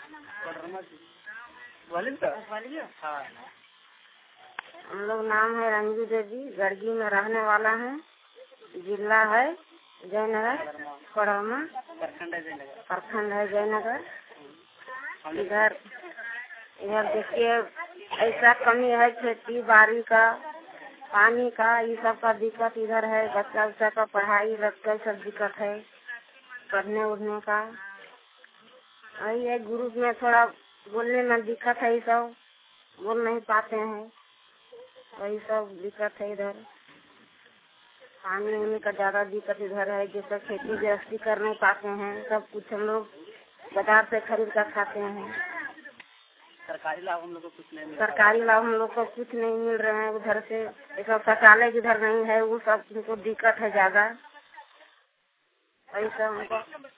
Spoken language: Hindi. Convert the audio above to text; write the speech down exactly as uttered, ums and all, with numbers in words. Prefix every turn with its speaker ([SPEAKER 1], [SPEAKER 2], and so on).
[SPEAKER 1] हम लोग नाम है रंजू देवी, गड़गी में रहने वाला है। जिला है जयनगर, पड़ोमा प्रखंड है जयनगर। इधर इधर देखिए ऐसा कमी है, खेती बाड़ी का, पानी का, ये सब का दिक्कत इधर है। बच्चा उच्चा का पढ़ाई रखकर सब दिक्कत है, पढ़ने उड़ने का। वही है, ग्रुप में थोड़ा बोलने में दिक्कत है, ये सब बोल नहीं पाते हैं, वही सब दिक्कत है इधर। पानी उनी का ज्यादा दिक्कत इधर है, जैसे खेती गृहस्थी कर नहीं पाते हैं, सब कुछ हम लोग बाजार से खरीद कर खाते हैं।
[SPEAKER 2] सरकारी लाभ हम लोग को कुछ नहीं मिल
[SPEAKER 1] सरकारी लाभ हम लोग को कुछ नहीं मिल रहे हैं उधर से। ऐसा शौचालय जिधर नहीं है वो सब हमको दिक्कत है ज्यादा, वही सब हमको